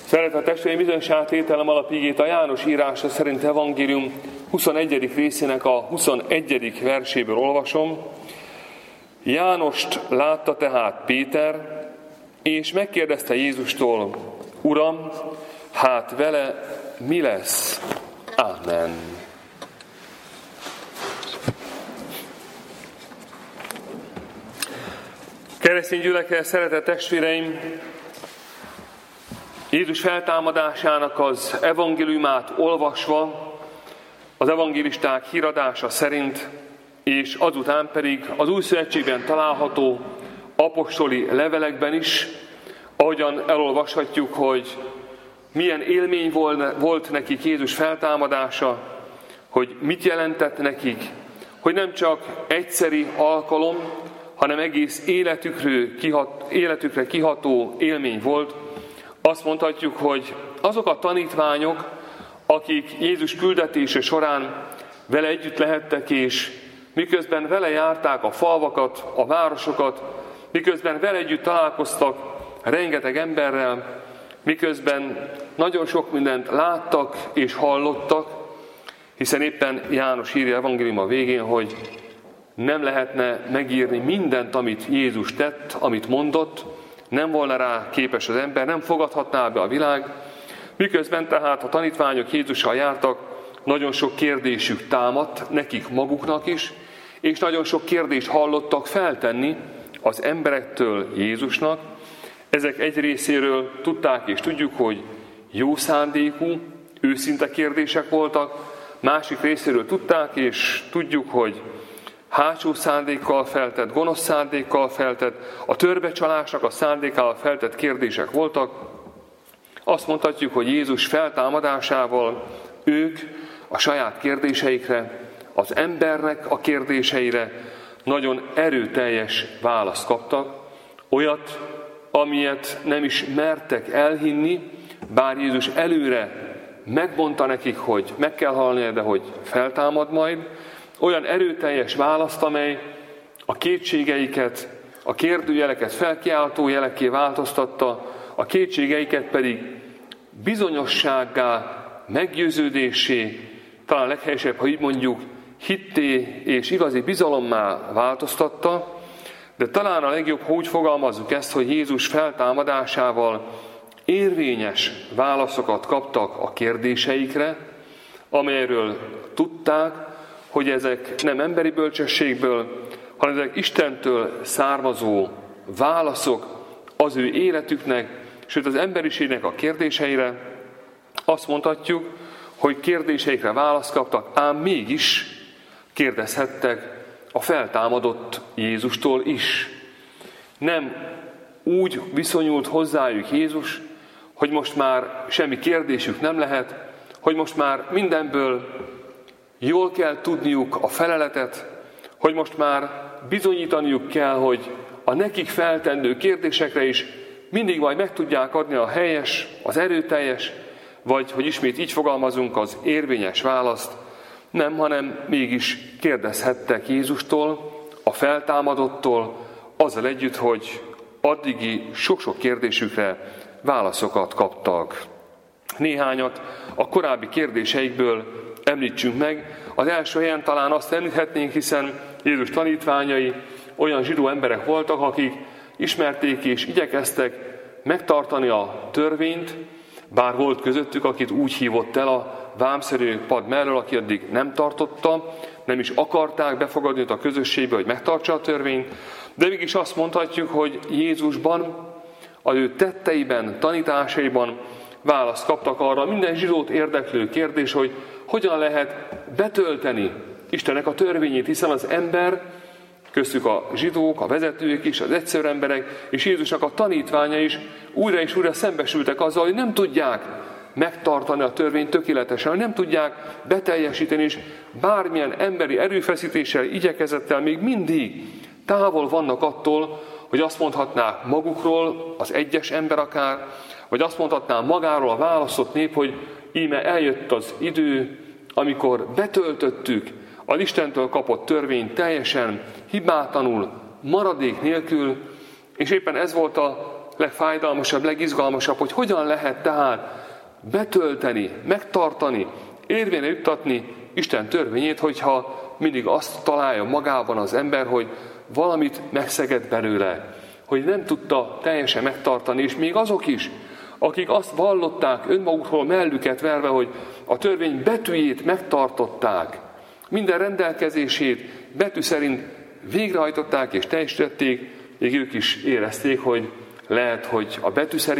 Szeretett testvéreim, bizonyos átételem alapigét a János írása szerint evangélium 21. részének a 21. verséből olvasom. Jánost látta tehát Péter, és megkérdezte Jézustól: Uram, hát vele mi lesz? Ámen. Keresztény gyülekezet, szeretett testvéreim, Jézus feltámadásának az evangéliumát olvasva, az evangélisták híradása szerint, és azután pedig az Új Szövetségben található apostoli levelekben is, ahogyan elolvashatjuk, hogy milyen élmény volt nekik Jézus feltámadása, hogy mit jelentett nekik, hogy nem csak egyszeri alkalom, hanem egész életükre kiható élmény volt. Azt mondhatjuk, hogy azok a tanítványok, akik Jézus küldetése során vele együtt lehettek, és miközben vele járták a falvakat, a városokat, miközben vele együtt találkoztak rengeteg emberrel, miközben nagyon sok mindent láttak és hallottak, hiszen éppen János írja evangélium a végén, hogy nem lehetne megírni mindent, amit Jézus tett, amit mondott, nem volna rá képes az ember, nem fogadhatná be a világ. Miközben tehát a tanítványok Jézussal jártak, nagyon sok kérdésük támadt, nekik maguknak is, és nagyon sok kérdést hallottak feltenni az emberektől Jézusnak. Ezek egy részéről tudták és tudjuk, hogy jó szándékú, őszinte kérdések voltak, másik részéről tudták és tudjuk, hogy hátsó szándékkal feltett, gonosz szándékkal feltett, a törbecsalásnak a szándékával feltett kérdések voltak. Azt mondhatjuk, hogy Jézus feltámadásával ők a saját kérdéseikre, az embernek a kérdéseire nagyon erőteljes választ kaptak, olyat, amilyet nem is mertek elhinni, bár Jézus előre megmondta nekik, hogy meg kell halnia, de hogy feltámad majd. Olyan erőteljes választ, amely a kétségeiket, a kérdőjeleket felkiáltó jelekké változtatta, a kétségeiket pedig bizonyossággá, meggyőződésé, talán leghelyesebb, ha így mondjuk, hitté és igazi bizalommá változtatta, de talán a legjobb, ha úgy fogalmazzuk ezt, hogy Jézus feltámadásával érvényes válaszokat kaptak a kérdéseikre, amelyről tudták, hogy ezek nem emberi bölcsességből, hanem ezek Istentől származó válaszok az ő életüknek, sőt az emberiségnek a kérdéseire. Azt mondhatjuk, hogy kérdéseikre választ kaptak, ám mégis kérdezhettek a feltámadott Jézustól is. Nem úgy viszonyult hozzájuk Jézus, hogy most már semmi kérdésük nem lehet, hogy most már mindenből jól kell tudniuk a feleletet, hogy most már bizonyítaniuk kell, hogy a nekik feltendő kérdésekre is mindig majd meg tudják adni a helyes, az erőteljes, vagy, hogy ismét így fogalmazunk, az érvényes választ. Nem, hanem mégis kérdezhettek Jézustól, a feltámadottól, azzal együtt, hogy addigi sok-sok kérdésükre válaszokat kaptak. Néhányat a korábbi kérdéseikből említsünk meg. Az első helyen talán azt említhetnénk, hiszen Jézus tanítványai olyan zsidó emberek voltak, akik ismerték és igyekeztek megtartani a törvényt, bár volt közöttük, akit úgy hívott el a vámszerű pad mellől, aki addig nem tartotta, nem is akarták befogadni a közösségbe, hogy megtartsa a törvényt, de mégis azt mondhatjuk, hogy Jézusban, az ő tetteiben, tanításaiban választ kaptak arra minden zsidót érdeklő kérdés, hogy hogyan lehet betölteni Istennek a törvényét, hiszen az ember, köztük a zsidók, a vezetők is, az egyszerű emberek, és Jézusnak a tanítványa is újra és újra szembesültek azzal, hogy nem tudják megtartani a törvényt tökéletesen, hogy nem tudják beteljesíteni, és bármilyen emberi erőfeszítéssel, igyekezettel még mindig távol vannak attól, hogy azt mondhatnák magukról, az egyes ember akár, vagy azt mondhatná magáról a választott nép, hogy íme eljött az idő, amikor betöltöttük az Istentől kapott törvényt teljesen, hibátlanul, maradék nélkül, és éppen ez volt a legfájdalmasabb, legizgalmasabb, hogy hogyan lehet tehát betölteni, megtartani, érvényre juttatni Isten törvényét, hogyha mindig azt találja magában az ember, hogy valamit megszegett belőle, hogy nem tudta teljesen megtartani, és még azok is, akik azt vallották önmagukról mellüket verve, hogy a törvény betűjét megtartották, minden rendelkezését betű szerint végrehajtották és teljesítették, még ők is érezték, hogy lehet, hogy a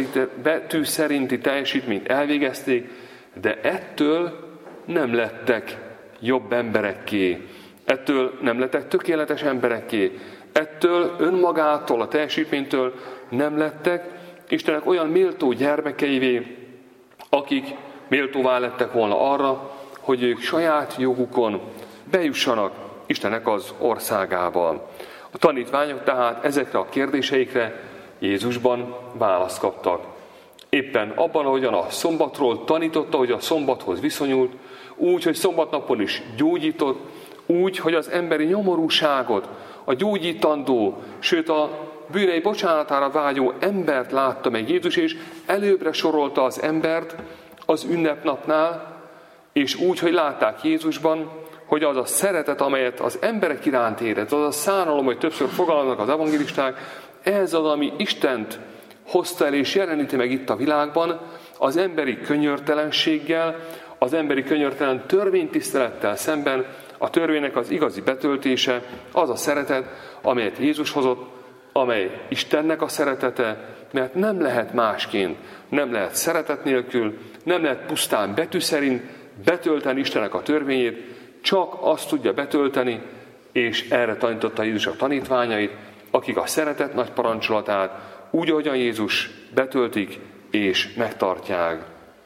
betű szerinti teljesítményt elvégezték, de ettől nem lettek jobb emberekké, ettől nem lettek tökéletes emberekké, ettől önmagától, a teljesítménytől nem lettek Istennek olyan méltó gyermekeivé, akik méltóvá lettek volna arra, hogy ők saját jogukon bejussanak Istennek az országába. A tanítványok tehát ezekre a kérdéseikre Jézusban választ kaptak. Éppen abban, ahogyan a szombatról tanította, hogy a szombathoz viszonyult, úgy, hogy szombatnapon is gyógyított, úgy, hogy az emberi nyomorúságot, a gyógyítandó, sőt a bűnei bocsánatára vágyó embert látta meg Jézus, és előbbre sorolta az embert az ünnepnapnál, és úgy, hogy látták Jézusban, hogy az a szeretet, amelyet az emberek iránt érez, az a szánalom, hogy többször fogalmaznak az evangélisták, ez az, ami Istent hozta el és jeleníti meg itt a világban, az emberi könyörtelenséggel, az emberi könyörtelen törvénytisztelettel szemben a törvénynek az igazi betöltése, az a szeretet, amelyet Jézus hozott, amely Istennek a szeretete, mert nem lehet másként, nem lehet szeretet nélkül, nem lehet pusztán betű szerint betölteni Istennek a törvényét, csak azt tudja betölteni, és erre tanította Jézus a tanítványait, akik a szeretet nagy parancsolatát úgy, ahogyan Jézus betöltik és megtartják.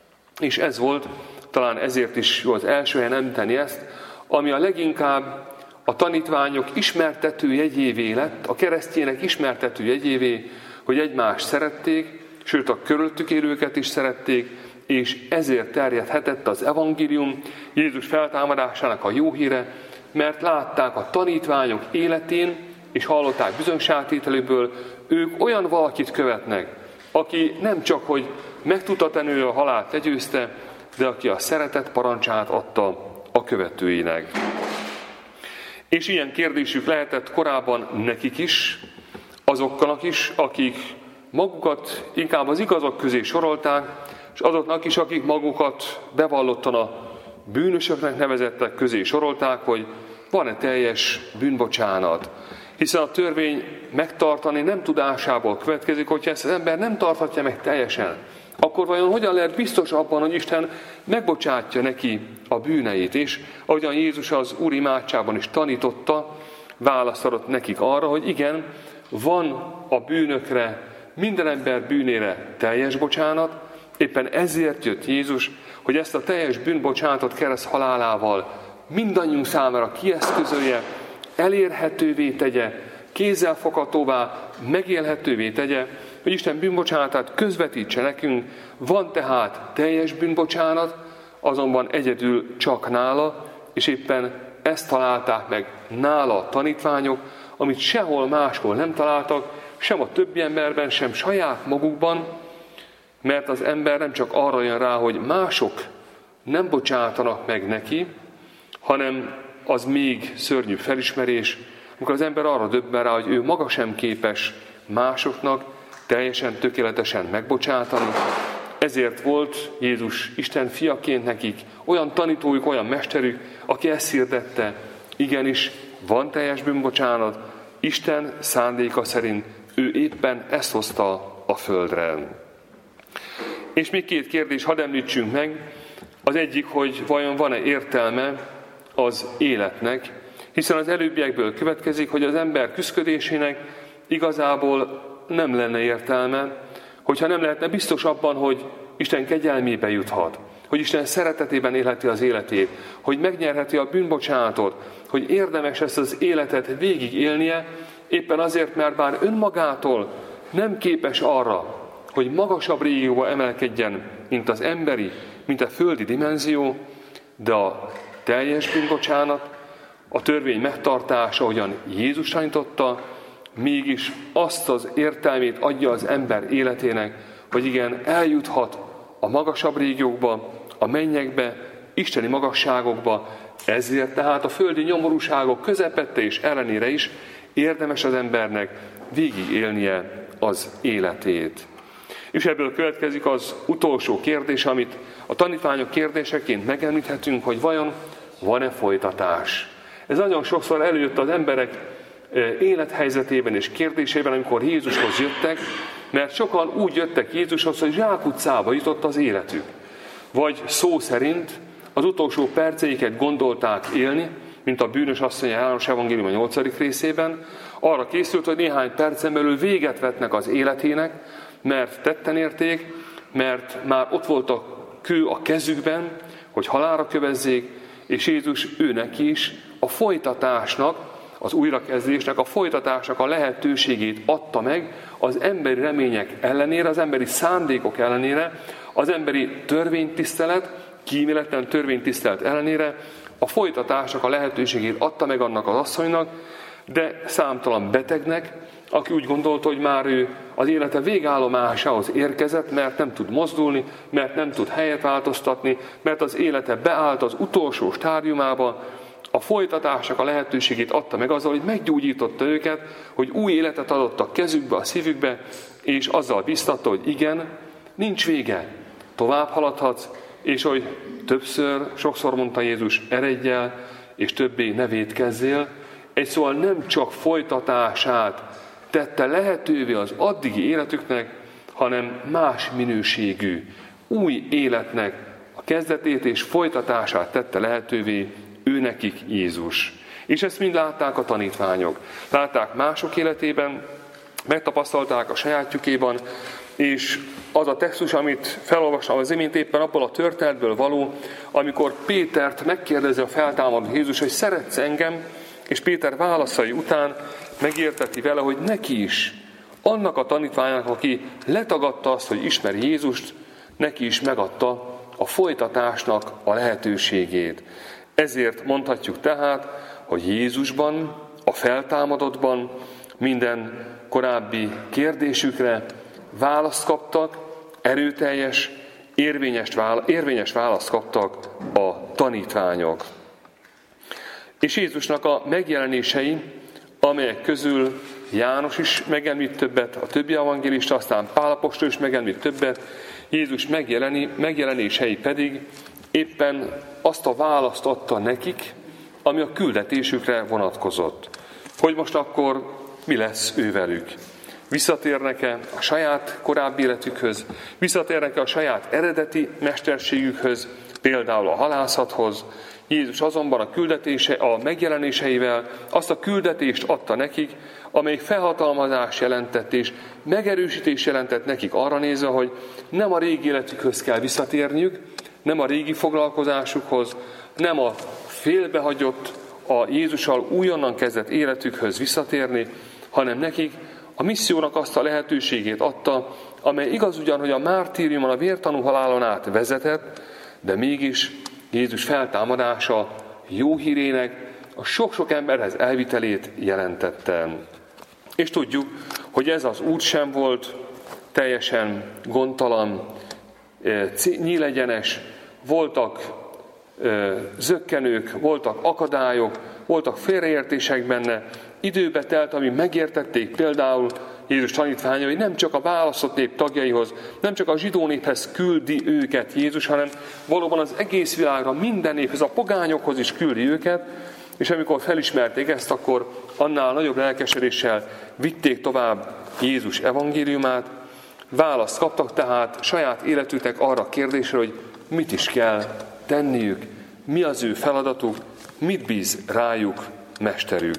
És ez volt, talán ezért is jó az első helyen említeni ezt, ami a leginkább a tanítványok ismertető jegyévé lett, a keresztjének ismertető jegyévé, hogy egymást szerették, sőt a körülöttük élőket is szerették, és ezért terjedhetett az evangélium, Jézus feltámadásának a jó híre, mert látták a tanítványok életén, és hallották bizonyságtételéből, ők olyan valakit követnek, aki nem csak, hogy meg tudta tenni, a halált legyőzte, de aki a szeretet parancsát adta a követőinek. És ilyen kérdésük lehetett korábban nekik is, azoknak is, akik magukat inkább az igazak közé sorolták, és azoknak is, akik magukat bevallottan a bűnösöknek nevezettek közé sorolták, hogy van-e teljes bűnbocsánat. Hiszen a törvény megtartani nem tudásából következik, hogyha ezt az ember nem tarthatja meg teljesen, akkor vajon hogyan lehet biztos abban, hogy Isten megbocsátja neki a bűneit? És ahogyan Jézus az Úr imádságban is tanította, választ adott nekik arra, hogy igen, van a bűnökre, minden ember bűnére teljes bocsánat, éppen ezért jött Jézus, hogy ezt a teljes bűnbocsánatot kereszt halálával mindannyiunk számára kieszközölje, elérhetővé tegye, kézzelfoghatóvá, megélhetővé tegye, hogy Isten bűnbocsánatát közvetítse nekünk. Van tehát teljes bűnbocsánat, azonban egyedül csak nála, és éppen ezt találták meg nála a tanítványok, amit sehol máshol nem találtak, sem a többi emberben, sem saját magukban, mert az ember nem csak arra jön rá, hogy mások nem bocsátanak meg neki, hanem az még szörnyűbb felismerés, amikor az ember arra döbben rá, hogy ő maga sem képes másoknak teljesen, tökéletesen megbocsátani. Ezért volt Jézus Isten fiaként nekik olyan tanítójuk, olyan mesterük, aki ezt hirdette, igenis, van teljes bűnbocsánat, Isten szándéka szerint ő éppen ezt hozta a földre. És még két kérdés hadd említsünk meg. Az egyik, hogy vajon van-e értelme az életnek, hiszen az előbbiekből következik, hogy az ember küszködésének igazából nem lenne értelme, hogyha nem lehetne biztos abban, hogy Isten kegyelmébe juthat, hogy Isten szeretetében élheti az életét, hogy megnyerheti a bűnbocsánatot, hogy érdemes ezt az életet végig élnie, éppen azért, mert bár önmagától nem képes arra, hogy magasabb régióba emelkedjen, mint az emberi, mint a földi dimenzió, de a teljes bűnbocsánat, a törvény megtartása, ahogyan Jézus tanította, mégis azt az értelmét adja az ember életének, hogy igen, eljuthat a magasabb régiókba, a mennyekbe, isteni magasságokba, ezért tehát a földi nyomorúságok közepette és ellenére is érdemes az embernek végigélnie az életét. És ebből következik az utolsó kérdés, amit a tanítványok kérdéseként megemlíthetünk, hogy vajon van-e folytatás. Ez nagyon sokszor előjött az emberek élethelyzetében és kérdésében, amikor Jézushoz jöttek, mert sokan úgy jöttek Jézushoz, hogy zsákutcába jutott az életük. Vagy szó szerint az utolsó perceiket gondolták élni, mint a bűnös asszony a János Evangélium a 8. részében, arra készült, hogy néhány percen belül véget vetnek az életének, mert tetten érték, mert már ott volt a kő a kezükben, hogy halálra kövezzék, és Jézus őnek is a folytatásnak, az újrakezdésnek, a folytatásnak a lehetőségét adta meg az emberi remények ellenére, az emberi szándékok ellenére, az emberi törvénytisztelet, kíméletlen törvénytisztelet ellenére a folytatásnak a lehetőségét adta meg annak az asszonynak, de számtalan betegnek, aki úgy gondolta, hogy már ő az élete végállomásához érkezett, mert nem tud mozdulni, mert nem tud helyet változtatni, mert az élete beállt az utolsó stádiumába, a folytatásnak a lehetőségét adta meg azzal, hogy meggyógyította őket, hogy új életet adott a kezükbe, a szívükbe, és azzal biztatta, hogy igen, nincs vége, tovább haladhatsz, és hogy sokszor mondta Jézus, eredj el, és többé ne vétkezzél. Egy szóval nem csak folytatását tette lehetővé az addigi életüknek, hanem más minőségű, új életnek a kezdetét és folytatását tette lehetővé őnekik Jézus. És ezt mind látták a tanítványok. Látták mások életében, megtapasztalták a sajátjukéban, és az a textus, amit felolvastam az imént, éppen abból a történetből való, amikor Pétert megkérdezi a feltámadó Jézus, hogy szeretsz engem, és Péter válaszai után megérteti vele, hogy neki is, annak a tanítványnak, aki letagadta azt, hogy ismeri Jézust, neki is megadta a folytatásnak a lehetőségét. Ezért mondhatjuk tehát, hogy Jézusban, a feltámadottban minden korábbi kérdésükre választ kaptak, erőteljes, érvényes választ kaptak a tanítványok. És Jézusnak a megjelenései, amelyek közül János is megemlít többet, a többi evangélista, aztán Pál apostol is megemlít többet, Jézus megjelenései pedig éppen azt a választ adta nekik, ami a küldetésükre vonatkozott. Hogy most akkor mi lesz ővelük? Visszatérnek-e a saját korábbi életükhöz? Visszatérnek-e a saját eredeti mesterségükhöz, például a halászathoz? Jézus azonban a megjelenéseivel azt a küldetést adta nekik, amely felhatalmazás jelentett és megerősítés jelentett nekik arra nézve, hogy nem a régi életükhöz kell visszatérniük, nem a régi foglalkozásukhoz, nem a félbehagyott, a Jézussal újonnan kezdett életükhöz visszatérni, hanem nekik a missziónak azt a lehetőségét adta, amely igaz ugyan, hogy a mártíriumon, a vértanú halálon át vezetett, de mégis Jézus feltámadása jó hírének a sok-sok emberhez elvitelét jelentette. És tudjuk, hogy ez az út sem volt teljesen gondtalan, nyílegyenes, voltak zökkenők, voltak akadályok, voltak félreértések benne, időbe telt, ami megértették például Jézus tanítványai, hogy nem csak a választott nép tagjaihoz, nem csak a zsidó néphez küldi őket Jézus, hanem valóban az egész világra, minden néphez, a pogányokhoz is küldi őket, és amikor felismerték ezt, akkor annál nagyobb lelkesedéssel vitték tovább Jézus evangéliumát, választ kaptak tehát saját életüknek arra a kérdésre, hogy mit is kell tenniük, mi az ő feladatuk, mit bíz rájuk mesterük.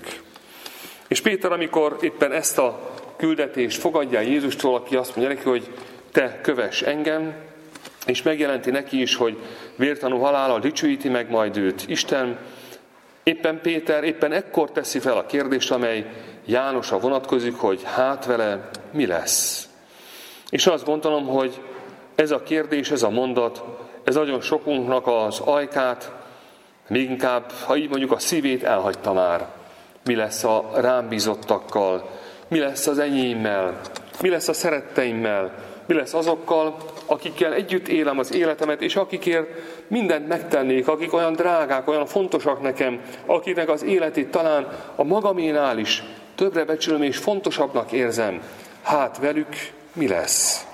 És Péter, amikor éppen ezt a küldetést fogadja Jézustól, aki azt mondja neki, hogy te kövess engem, és megjelenti neki is, hogy vértanú halállal dicsőíti meg majd őt Isten, éppen Péter éppen ekkor teszi fel a kérdést, amely Jánosra vonatkozik, hogy hát vele mi lesz. És azt gondolom, hogy ez a kérdés, ez a mondat, ez nagyon sokunknak az ajkát, még inkább, ha így mondjuk, a szívét elhagyta már. Mi lesz a rám bízottakkal? Mi lesz az enyémmel? Mi lesz a szeretteimmel? Mi lesz azokkal, akikkel együtt élem az életemet, és akikért mindent megtennék, akik olyan drágák, olyan fontosak nekem, akiknek az életét talán a magaménál is többre becsülöm és fontosabbnak érzem. Hát velük mi lesz?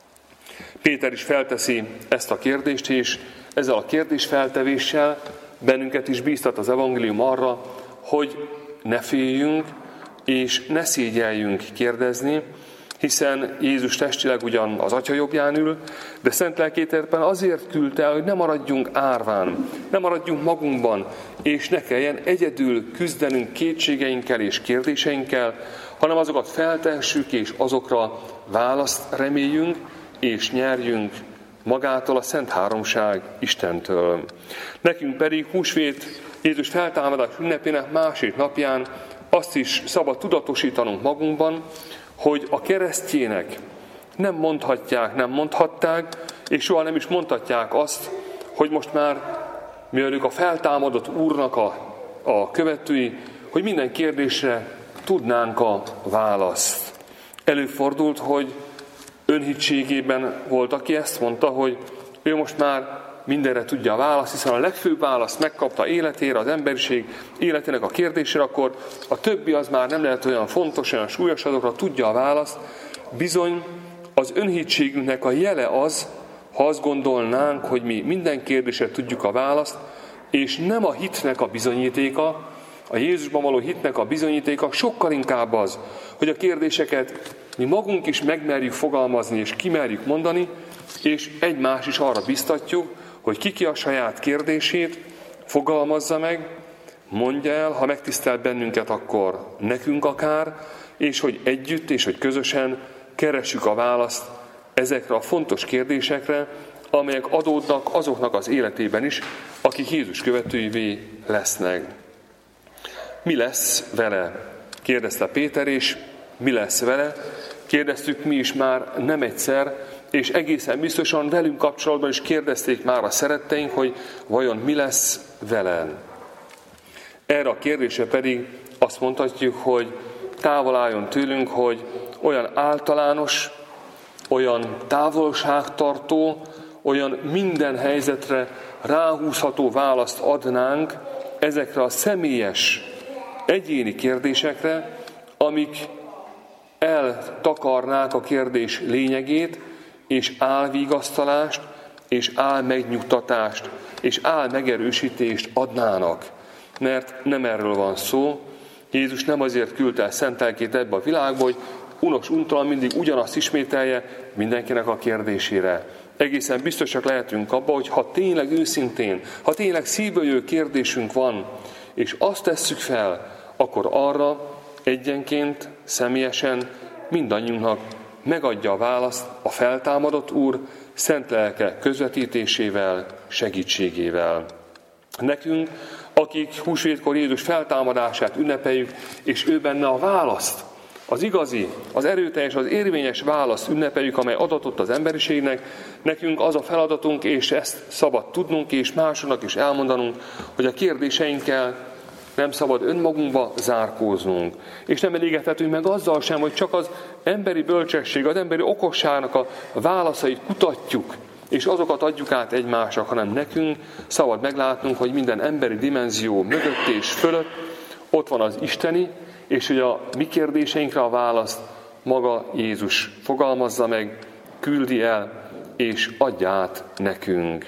Péter is felteszi ezt a kérdést, és ezzel a kérdésfeltevéssel bennünket is bíztat az evangélium arra, hogy ne féljünk, és ne szégyeljünk kérdezni, hiszen Jézus testileg ugyan az Atya jobbján ül, de szent lelkét éppen azért küldte el, hogy ne maradjunk árván, ne maradjunk magunkban, és ne kelljen egyedül küzdenünk kétségeinkkel és kérdéseinkkel, hanem azokat feltehessük, és azokra választ reméljünk, és nyerjünk magától, a Szent Háromság Istentől. Nekünk pedig húsvét Jézus feltámadás ünnepének második napján azt is szabad tudatosítanunk magunkban, hogy a keresztjének nem mondhatják, nem mondhatták, és soha nem is mondhatják azt, hogy most már, mivel ők a feltámadott Úrnak a követői, hogy minden kérdésre tudnánk a választ. Előfordult, hogy önhitségében volt, aki ezt mondta, hogy ő most már mindenre tudja a választ, hiszen a legfőbb választ megkapta életére, az emberiség életének a kérdésére, akkor a többi az már nem lehet olyan fontos, olyan súlyos, azokra tudja a választ. Bizony az önhitségünknek a jele az, ha azt gondolnánk, hogy mi minden kérdésre tudjuk a választ, és nem a hitnek a bizonyítéka, a Jézusban való hitnek a bizonyítéka sokkal inkább az, hogy a kérdéseket mi magunk is megmerjük fogalmazni és kimerjük mondani, és egymás is arra biztatjuk, hogy ki a saját kérdését fogalmazza meg, mondja el, ha megtisztel bennünket, akkor nekünk akár, és hogy együtt és hogy közösen keressük a választ ezekre a fontos kérdésekre, amelyek adódnak azoknak az életében is, akik Jézus követőivé lesznek. Mi lesz vele? Kérdezte Péter, és mi lesz vele? Kérdeztük mi is már nem egyszer, és egészen biztosan velünk kapcsolatban is kérdezték már a szeretteink, hogy vajon mi lesz vele. Erre a kérdésre pedig azt mondhatjuk, hogy távol álljon tőlünk, hogy olyan általános, olyan távolságtartó, olyan minden helyzetre ráhúzható választ adnánk ezekre a személyes, egyéni kérdésekre, amik eltakarnák a kérdés lényegét, és álvigasztalást, és álmegnyugtatást, és álmegerősítést adnának. Mert nem erről van szó. Jézus nem azért küldte el szent lelkét ebbe a világba, hogy unos-untalan mindig ugyanazt ismételje mindenkinek a kérdésére. Egészen biztosak lehetünk abban, hogy ha tényleg őszintén, ha tényleg szívből jövő kérdésünk van, és azt tesszük fel, akkor arra egyenként, személyesen mindannyiunknak megadja a választ a feltámadott Úr szent lelke közvetítésével, segítségével. Nekünk, akik húsvétkor Jézus feltámadását ünnepeljük, és ő benne a választ, az igazi, az erőteljes, az érvényes választ ünnepeljük, amely adatott az emberiségnek, nekünk az a feladatunk, és ezt szabad tudnunk, és másoknak is elmondanunk, hogy a kérdéseinkkel nem szabad önmagunkba zárkóznunk. És nem elégedhetünk meg azzal sem, hogy csak az emberi bölcsesség, az emberi okosságnak a válaszait kutatjuk, és azokat adjuk át egymásnak, hanem nekünk szabad meglátnunk, hogy minden emberi dimenzió mögött és fölött ott van az isteni, és hogy a mi kérdéseinkre a választ maga Jézus fogalmazza meg, küldi el, és adja át nekünk.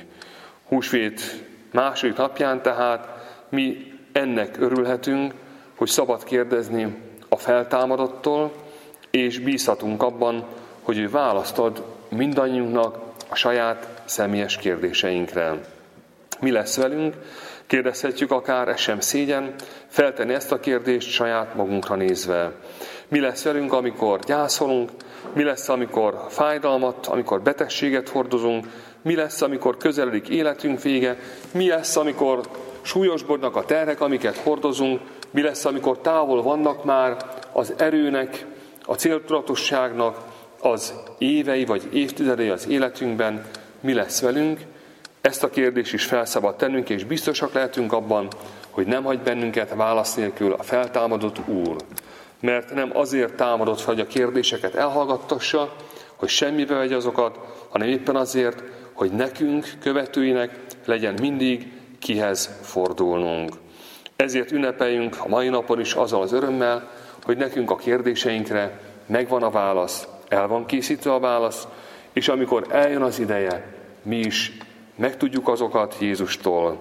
Húsvét második napján tehát mi ennek örülhetünk, hogy szabad kérdezni a feltámadottól, és bízhatunk abban, hogy ő választ ad mindannyiunknak a saját személyes kérdéseinkre. Mi lesz velünk? Kérdezhetjük akár, ez sem szégyen, feltenni ezt a kérdést saját magunkra nézve. Mi lesz velünk, amikor gyászolunk? Mi lesz, amikor fájdalmat, amikor betegséget hordozunk? Mi lesz, amikor közeledik életünk vége? Mi lesz, amikor súlyosbodnak a terhek, amiket hordozunk? Mi lesz, amikor távol vannak már az erőnek, a céltudatosságnak az évei vagy évtizedei az életünkben? Mi lesz velünk? Ezt a kérdést is felszabad tennünk, és biztosak lehetünk abban, hogy nem hagy bennünket válasz nélkül a feltámadott Úr. mert nem azért támadott fel, hogy a kérdéseket elhallgattassa, hogy semmibe vegye azokat, hanem éppen azért, hogy nekünk, követőinek legyen mindig kihez fordulnunk. Ezért ünnepeljünk a mai napon is azzal az örömmel, hogy nekünk a kérdéseinkre megvan a válasz, el van készítve a válasz, és amikor eljön az ideje, mi is megtudjuk azokat Jézustól,